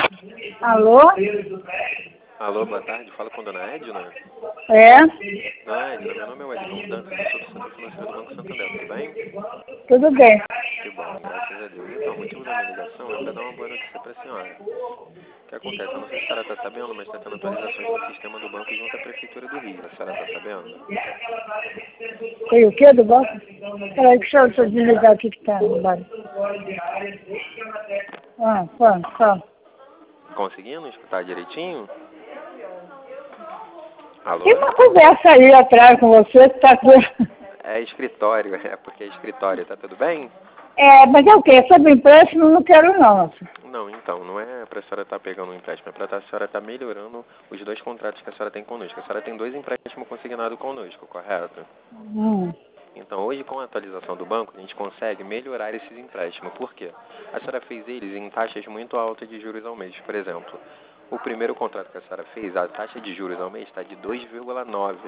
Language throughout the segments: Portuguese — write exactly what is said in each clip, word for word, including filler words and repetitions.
Alô? Alô, boa tarde. Fala com a dona Edna. É? Dona Edna, meu nome é Wellington Dantas, eu sou do Setor Financeiro do Banco Santander, tudo bem? Tudo bem. Que bom, graças a Deus. Então, o motivo da minha ligação é para dar uma boa notícia para a senhora. O que acontece? Eu não sei se a senhora está sabendo, mas está tendo atualizações no sistema do banco junto à Prefeitura do Rio. A senhora está sabendo? Tem o quê do banco? Peraí, deixa eu, deixa eu desligar aqui que tá no bar. Ah, fala, fala. Conseguindo escutar direitinho? Alô? Tem uma conversa aí atrás com você que tá... É escritório, é porque é escritório, tá tudo bem? É, mas é o quê? Sobre empréstimo não quero não. Não, então, não é para a senhora estar pegando um empréstimo, é para a senhora estar melhorando os dois contratos que a senhora tem conosco. A senhora tem dois empréstimos consignados conosco, correto? Hum. Então, hoje, com a atualização do banco, a gente consegue melhorar esses empréstimos. Por quê? A senhora fez eles em taxas muito altas de juros ao mês. Por exemplo, o primeiro contrato que a senhora fez, a taxa de juros ao mês está de dois vírgula nove.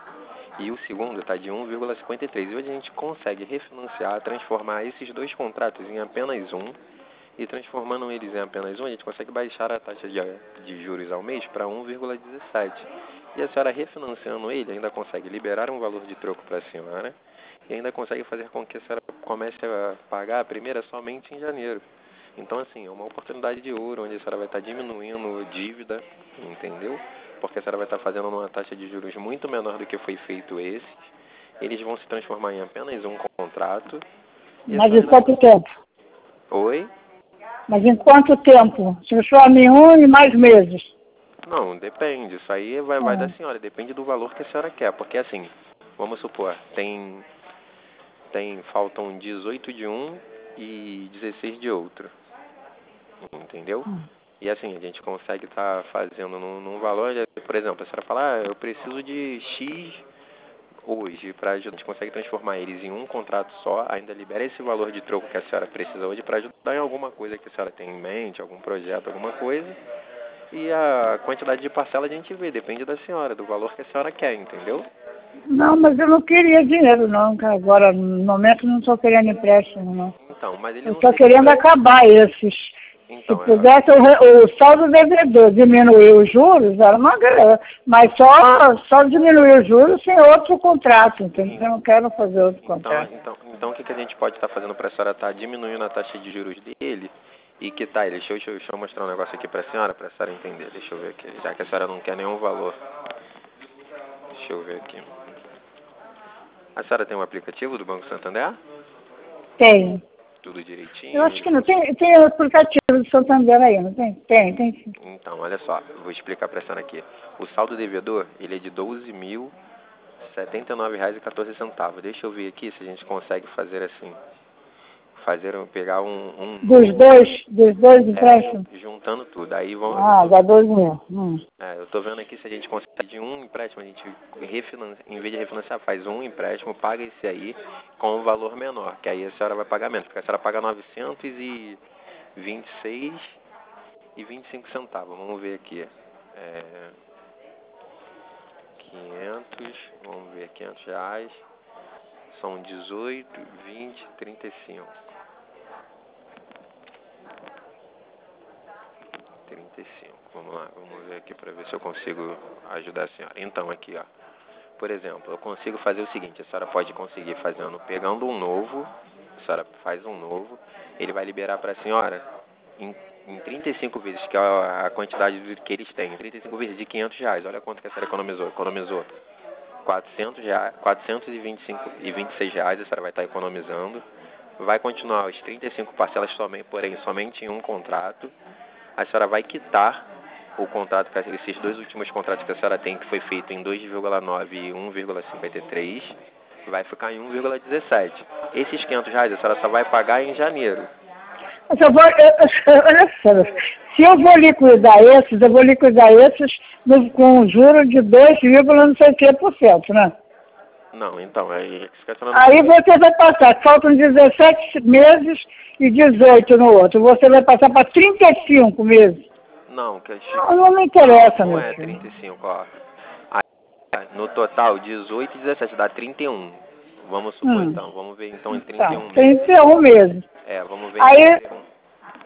E o segundo está de um vírgula cinquenta e três. E hoje a gente consegue refinanciar, transformar esses dois contratos em apenas um. E transformando eles em apenas um, a gente consegue baixar a taxa de, de juros ao mês para um vírgula dezessete. E a senhora refinanciando ele ainda consegue liberar um valor de troco para a senhora e ainda consegue fazer com que a senhora comece a pagar a primeira somente em janeiro. Então, assim, é uma oportunidade de ouro onde a senhora vai estar diminuindo dívida, entendeu? Porque a senhora vai estar fazendo uma taxa de juros muito menor do que foi feito esses. Eles vão se transformar em apenas um contrato. E Mas em quanto ainda... tempo? Oi? Mas em quanto tempo? Se transforma em um e mais meses. Não, depende. Isso aí vai, vai da Hum. senhora. Depende do valor que a senhora quer. Porque assim, vamos supor, tem, tem faltam dezoito de um e dezesseis de outro. Entendeu? Hum. E assim, a gente consegue estar fazendo num, num valor, por exemplo, a senhora fala, ah, eu preciso de X hoje para ajudar. A gente consegue transformar eles em um contrato só, ainda libera esse valor de troco que a senhora precisa hoje para ajudar em alguma coisa que a senhora tem em mente, algum projeto, alguma coisa. E a quantidade de parcela a gente vê, depende da senhora, do valor que a senhora quer, entendeu? Não, mas eu não queria dinheiro não, cara. Agora, no momento, não estou querendo empréstimo, não. Então, mas ele Eu não estou seria querendo empréstimo. acabar esses. Se Então, é, pudesse, o, re- o saldo devedor diminuir os juros, era uma grana. Mas só, só diminuir os juros sem outro contrato, entendeu? Eu não quero fazer outro então, contrato. então, então o que, que a gente pode estar fazendo para a senhora estar diminuindo a taxa de juros dele e que tá, deixa eu, deixa eu, deixa eu mostrar um negócio aqui para a senhora, para a senhora entender, deixa eu ver aqui, já que a senhora não quer nenhum valor. Deixa eu ver aqui. A senhora tem um aplicativo do Banco Santander? Tem. Tudo Eu direitinho? acho Ele que não. funciona? Tem, tem aplicativo do Santander aí, não tem? Tem, tem sim. Então, olha só, vou explicar para a senhora aqui. O saldo devedor, ele é de doze mil setenta e nove reais e quatorze centavos. Deixa eu ver aqui se a gente consegue fazer assim. Fazer, um- pegar um, um Dos novo, dois, dos dois é, empréstimos? juntando tudo. Aí vão, eu Ah, tô, dá dois mil. Hum. é, eu tô vendo aqui se a gente consegue de um empréstimo, a gente refinancia, em vez de refinanciar, faz um empréstimo, paga esse aí com um valor menor, que aí a senhora vai pagar menos, porque a senhora paga novecentos e vinte e seis e vinte e cinco centavos. Vamos ver aqui. É, quinhentos, vamos ver, quinhentos reais, são dezoito, vinte, trinta e cinco. trinta e cinco, vamos lá, vamos ver aqui para ver se eu consigo ajudar a senhora. Então, aqui, ó, por exemplo, eu consigo fazer o seguinte, a senhora pode conseguir fazendo, pegando um novo, a senhora faz um novo, ele vai liberar para a senhora em, em trinta e cinco vezes, que é a quantidade que eles têm, trinta e cinco vezes de quinhentos reais, olha quanto que a senhora economizou, economizou quatrocentos reais, quatrocentos e vinte e cinco e vinte e seis reais a senhora vai estar economizando, vai continuar os trinta e cinco parcelas somente, porém somente em um contrato. A senhora vai quitar o contrato, esses dois últimos contratos que a senhora tem, que foi feito em dois vírgula nove e um vírgula cinquenta e três, vai ficar em um vírgula dezessete. Esses quinhentos reais a senhora só vai pagar em janeiro. Mas eu vou, eu, eu, olha só, se eu vou liquidar esses, eu vou liquidar esses no, com um juro de dois vírgula não sei o que por cento, né? Não, então, aí... Aí você vai passar, faltam dezessete meses e dezoito no outro. Você vai passar para trinta e cinco meses. Não, que Não, não me interessa, não, não meu é filho. trinta e cinco, ó. Aí, no total, dezoito e dezessete, dá trinta e um. Vamos supor, Hum, então, vamos ver então em trinta e tá, um meses. trinta e um meses. É, vamos ver em Aí, trinta e um.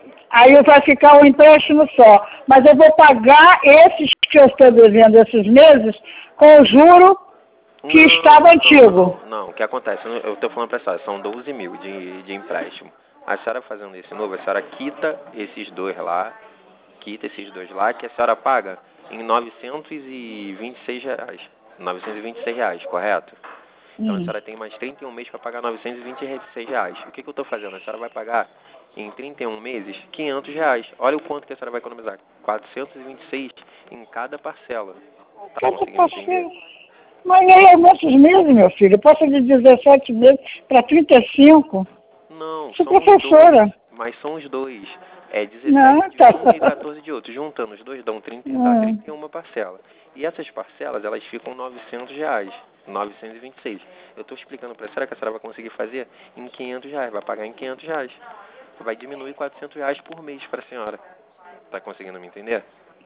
Aí vai ficar um empréstimo só. Mas eu vou pagar esses que eu estou devendo esses meses com o juro que Não, estava não, antigo. não, não. O que acontece? Eu estou falando para a senhora, são doze mil de, de empréstimo. A senhora fazendo esse novo, a senhora quita esses dois lá, quita esses dois lá, que a senhora paga em novecentos e vinte e seis reais. novecentos e vinte e seis reais, correto? Então a Hum. senhora tem mais trinta e um meses para pagar novecentos e vinte e seis reais. O que, que eu estou fazendo? A senhora vai pagar em trinta e um meses quinhentos reais. Olha o quanto que a senhora vai economizar. quatrocentos e vinte e seis em cada parcela. Tá Cada conseguindo entender? parcela. Mas aí é muitos meses, meu filho. Passa de dezessete meses para trinta e cinco. Não, Sou são os professora. dois. Mas são os dois. É Não, dezessete de tá. um e quatorze de outro. Juntando os dois dão trinta, dá Hum. trinta e uma parcela. E essas parcelas, elas ficam novecentos reais. novecentos e vinte e seis. Eu estou explicando para a senhora que a senhora vai conseguir fazer em quinhentos reais. Vai pagar em quinhentos reais. Vai diminuir quatrocentos reais por mês para a senhora. Tá conseguindo me entender?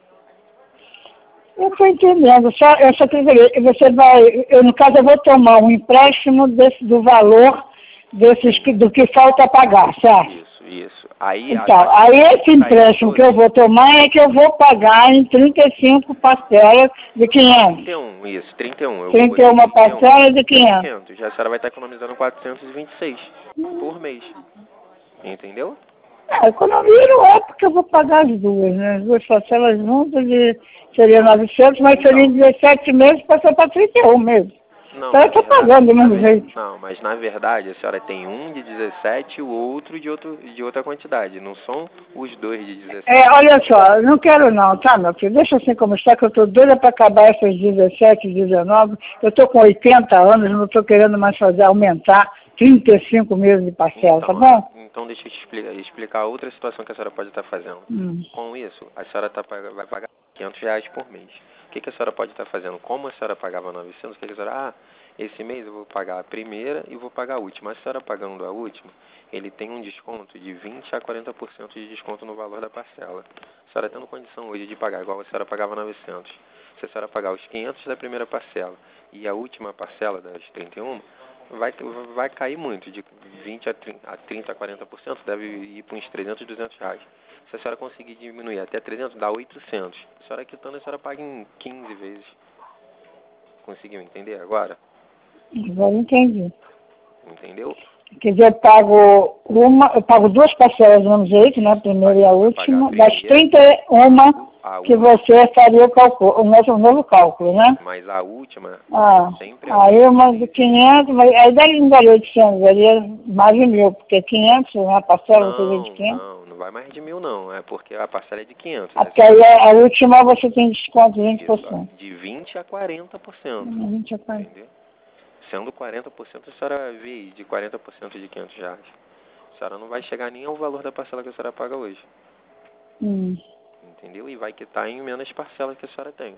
Eu estou entendendo. Só, eu só queria dizer, você vai, eu, no caso, eu vou tomar um empréstimo desse, do valor desses, que- do que falta pagar, certo? Isso, isso. Aí, a Então, taxa aí de juros esse tá aí empréstimo que eu doze. vou tomar é que eu vou pagar em trinta e cinco parcelas de quinhentos. trinta e um, isso, trinta e um. Eu trinta e botei uma trinta e um parcelas de de quinhentos. quinhentos. Já a senhora vai estar economizando quatrocentos e vinte e seis por mês. Entendeu? A economia não é porque eu vou pagar as duas, né? As duas parcelas juntas e seria novecentos, mas seria Não. dezessete meses, passou para trinta e um mesmo. Não, Então na eu estou verdade, pagando do na mesmo ver- jeito. não, mas na verdade a senhora tem um de dezessete e o outro de, outro de outra quantidade. Não são os dois de dezessete. É, olha só, eu não quero não, tá, meu filho? Deixa assim como está, que eu estou doida para acabar essas dezessete, dezenove. Eu estou com oitenta anos, não estou querendo mais fazer aumentar trinta e cinco meses de parcela, tá Então, bom? então deixa eu te explicar, explicar outra situação que a senhora pode estar fazendo. Hum. Com isso, a senhora tá, pag- vai pagar quinhentos reais por mês. O que, que a senhora pode estar fazendo? Como a senhora pagava novecentos, o que, que a senhora... Ah, esse mês eu vou pagar a primeira e vou pagar a última. A senhora pagando a última, ele tem um desconto de vinte a quarenta por cento de desconto no valor da parcela. A senhora tendo condição hoje de pagar igual a senhora pagava novecentos. Se a senhora pagar os quinhentos da primeira parcela e a última parcela das trinta e um, vai, vai cair muito, de vinte a trinta a quarenta por cento, deve ir para uns trezentos, duzentos reais. Se a senhora conseguir diminuir até trezentos, dá oitocentos. A senhora quitando, a senhora paga em quinze vezes. Conseguiu entender agora? Agora entendi. Entendeu? Quer dizer, eu pago uma, eu pago duas parcelas do mesmo jeito, né? A primeira e a Vai pagar a última, das primeira, trinta e um a que última, você faria o cálculo, o novo, o novo cálculo, né? mas a última, Ah, sempre a aí última. uma de quinhentos, mas aí daí não daria oitocentos, daria mais de mil, porque quinhentos, né, a parcela você vê de Não, quinhentos. não, não vai mais de mil não, é porque a parcela é de quinhentos, né? Até aí a, a última você tem desconto de vinte por Isso, cento. de vinte a quarenta por cento, vinte a quarenta. entendeu? Sendo quarenta por cento, a senhora vê aí, de quarenta por cento de quinhentos reais. A senhora não vai chegar nem ao valor da parcela que a senhora paga hoje, Hum. entendeu? E vai quitar em menos parcelas que a senhora tem.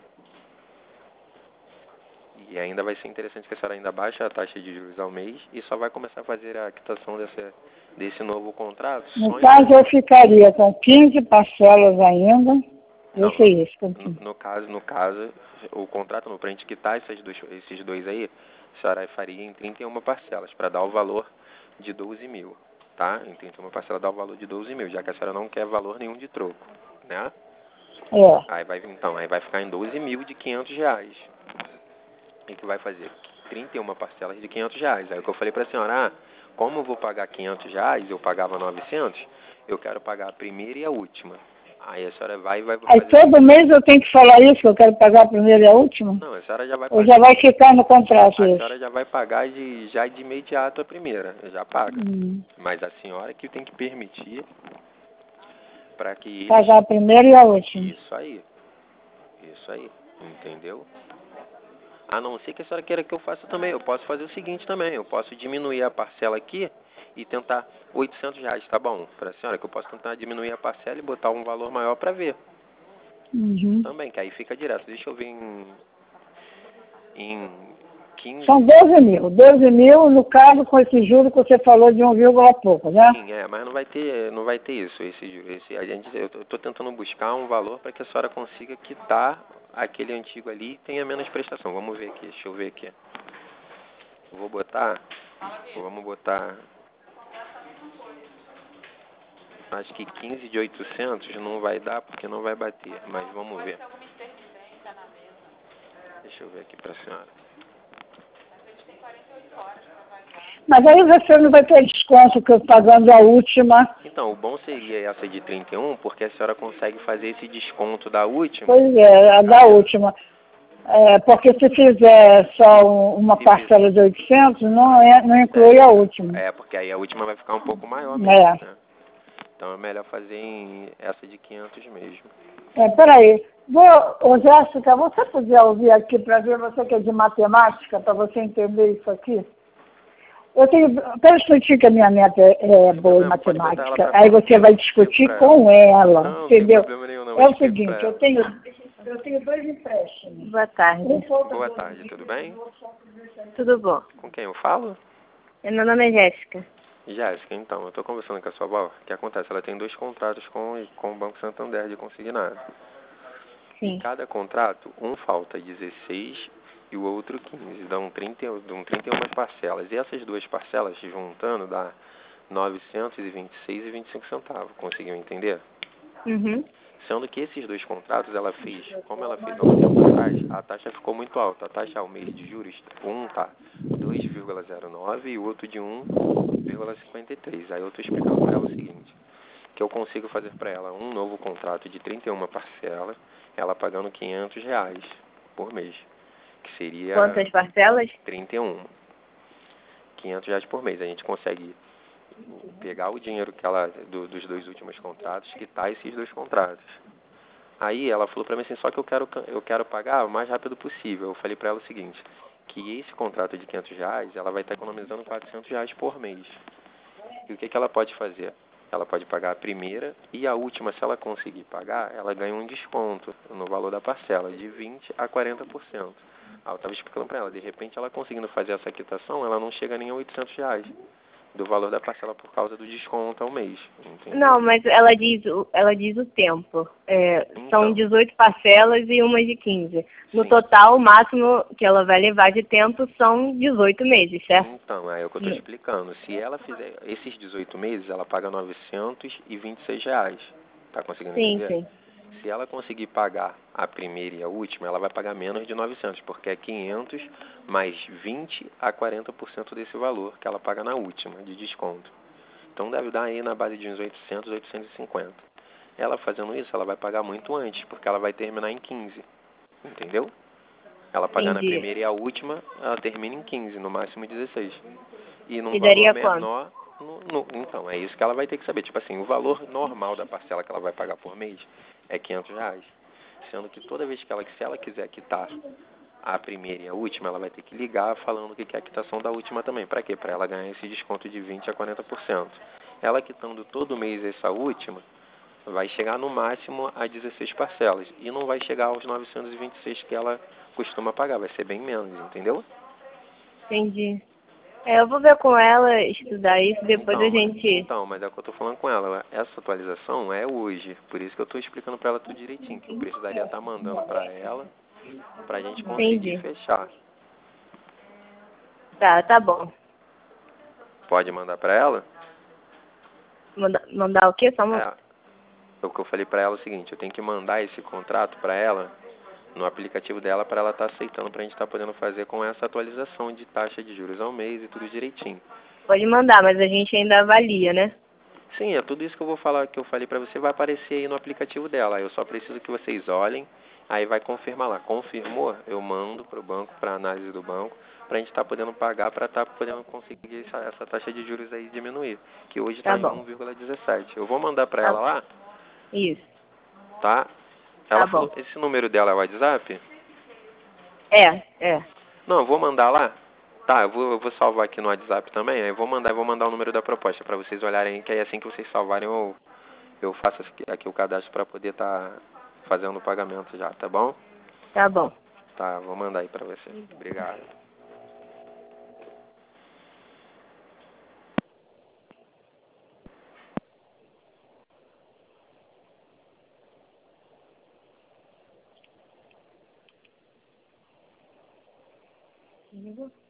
E ainda vai ser interessante que a senhora ainda baixe a taxa de juros ao mês e só vai começar a fazer a quitação desse, desse novo contrato. No Só caso, em... eu ficaria com quinze parcelas ainda. Não, Esse é isso. no, no caso, no caso, o contrato, no, pra gente quitar esses dois, esses dois aí, a senhora faria em trinta e uma parcelas, para dar o valor de doze mil, tá? Em trinta e uma parcelas dá o valor de doze mil, já que a senhora não quer valor nenhum de troco, né? É. Aí vai, então, aí vai ficar em doze mil de quinhentos reais. E que vai fazer trinta e uma parcelas de quinhentos reais. Aí o que eu falei para a senhora, ah, como eu vou pagar quinhentos reais, eu pagava novecentos, eu quero pagar a primeira e a última. Aí a senhora vai e vai Aí fazer... todo mês eu tenho que falar isso, que eu quero pagar a primeira e a última? Não, a senhora já vai Ou pagar... já vai ficar no contrato A isso? senhora já vai pagar de, já de imediato a primeira, já paga. Hum. Mas a senhora que tem que permitir para que eles... Pagar a primeira e a última. Isso aí. Isso aí. Entendeu? A não ser que a senhora queira que eu faça também. Eu posso fazer o seguinte também. Eu posso diminuir a parcela aqui e tentar oitocentos reais, tá bom? Para a senhora, que eu posso tentar diminuir a parcela e botar um valor maior para ver. Uhum. Também, que aí fica direto. Deixa eu ver em... Em quinze... São doze mil. doze mil, no caso, com esse juro que você falou de um vírgula pouco, né? Sim, é, mas não vai ter, não vai ter isso. Esse, esse, a gente, eu estou tentando buscar um valor para que a senhora consiga quitar aquele antigo ali e tenha menos prestação. Vamos ver aqui, deixa eu ver aqui. Eu vou botar, vamos botar Acho que quinze de oitocentos não vai dar porque não vai bater, mas vamos ver. Deixa eu ver aqui pra senhora. Mas aí você não vai ter desconto que eu pagando a última. Então, o bom seria essa de trinta e um, porque a senhora consegue fazer esse desconto da última. Pois é, a da última. É, porque se fizer só um- uma Se parcela de oitocentos, não, é, não inclui a última. É, porque aí a última vai ficar um pouco maior mesmo, É. né? Então é melhor fazer em essa de quinhentos mesmo. É, peraí. Vou, ô Jéssica, você podia ouvir aqui para ver, você que é de matemática, para você entender isso aqui? Eu tenho. Pera um instantinho que a minha neta é, é boa em Problema, pode botar ela matemática. pra Aí fora, você eu vai explico discutir pra com ela, Não, não tem entendeu? problema nenhum, não. É Eu o explico pra seguinte, eu ela. tenho, eu tenho dois empréstimos. Boa tarde. Um foi Boa tarde, tudo bem? Tudo bom? Com quem eu falo? Meu nome é Jéssica. Jéssica, então, eu estou conversando com a sua avó. O que acontece? Ela tem dois contratos com, com o Banco Santander de consignado. Sim. Cada contrato, um falta dezesseis e o outro quinze. Dão trinta, dão trinta e uma parcelas. E essas duas parcelas, juntando, dá novecentos e vinte e seis e vinte e cinco centavos. Conseguiu entender? Uhum. Sendo que esses dois contratos ela fez, como ela fez há um tempo atrás, a taxa ficou muito alta. A taxa ao mês de juros, um tá dois vírgula zero nove e o outro de um vírgula cinquenta e três. Aí eu estou explicando para ela o seguinte, que eu consigo fazer para ela um novo contrato de trinta e uma parcelas, ela pagando quinhentos reais por mês, que seria Quantas parcelas? trinta e um. quinhentos reais por mês. A gente consegue pegar o dinheiro que ela do, dos dois últimos contratos, quitar esses dois contratos. Aí ela falou para mim assim, só que eu quero, eu quero pagar o mais rápido possível. Eu falei para ela o seguinte, que esse contrato de quinhentos reais, ela vai estar economizando quatrocentos reais por mês. E o que, que ela pode fazer? Ela pode pagar a primeira e a última, se ela conseguir pagar, ela ganha um desconto no valor da parcela, de vinte por cento a quarenta por cento. Aí eu estava explicando para ela, de repente ela conseguindo fazer essa quitação, ela não chega nem a oitocentos reais do valor da parcela por causa do desconto ao mês. Entendeu? Não, mas ela diz, o- ela diz o tempo. É, Então. São dezoito parcelas e uma de quinze. No Sim. total, o máximo que ela vai levar de tempo são dezoito meses, certo? Então, é o que eu estou Hum. explicando. Se ela fizer esses dezoito meses, ela paga novecentos e vinte e seis reais. Tá conseguindo Sim, entender? sim. Se ela conseguir pagar a primeira e a última, ela vai pagar menos de novecentos, porque é quinhentos mais vinte a quarenta por cento desse valor que ela paga na última, de desconto. Então deve dar aí na base de uns oitocentos, oitocentos e cinquenta. Ela fazendo isso, ela vai pagar muito antes, porque ela vai terminar em quinze. Entendeu? Ela pagar na Entendi. primeira e a última, ela termina em quinze, no máximo dezesseis. E num E valor daria quanto? menor, no, no, então, é isso que ela vai ter que saber. Tipo assim, o valor normal da parcela que ela vai pagar por mês é quinhentos reais. Sendo que toda vez que ela, se ela quiser quitar a primeira e a última, ela vai ter que ligar falando que quer a quitação da última também. Para quê? Para ela ganhar esse desconto de vinte a quarenta por cento. Ela quitando todo mês essa última, vai chegar no máximo a dezesseis parcelas. E não vai chegar aos novecentos e vinte e seis que ela costuma pagar. Vai ser bem menos, entendeu? Entendi. É, eu vou ver com ela, estudar isso, depois Então, a gente... então, mas é o que eu tô falando com ela. Essa atualização é hoje. Por isso que eu tô explicando para ela tudo direitinho. Que eu precisaria estar mandando para ela pra gente conseguir Entendi. fechar. Tá, tá bom. Pode mandar para ela? Manda, mandar o quê? Só uma... É. O que eu falei para ela é o seguinte, eu tenho que mandar esse contrato para ela no aplicativo dela para ela estar tá aceitando para a gente estar tá podendo fazer com essa atualização de taxa de juros ao mês e tudo direitinho. Pode mandar, mas a gente ainda avalia, né? Sim, é tudo isso que eu vou falar, que eu falei para você, vai aparecer aí no aplicativo dela. Eu só preciso que vocês olhem, aí vai confirmar lá. Confirmou, eu mando para o banco, para análise do banco, para a gente estar tá podendo pagar, para estar tá podendo conseguir essa, essa taxa de juros aí diminuir, que hoje está Tá em bom. um vírgula dezessete. Eu vou mandar para Tá. ela lá, Isso. tá? Ela Tá falou, bom. esse número dela é o WhatsApp? É, é. Não, eu vou mandar lá. Tá, eu vou, eu vou salvar aqui no WhatsApp também, aí eu vou mandar, eu vou mandar o número da proposta para vocês olharem, que aí assim que vocês salvarem eu, eu faço aqui, aqui o cadastro para poder estar tá fazendo o pagamento já, tá bom? Tá bom. Tá, vou mandar aí para você. Obrigado. Ligou?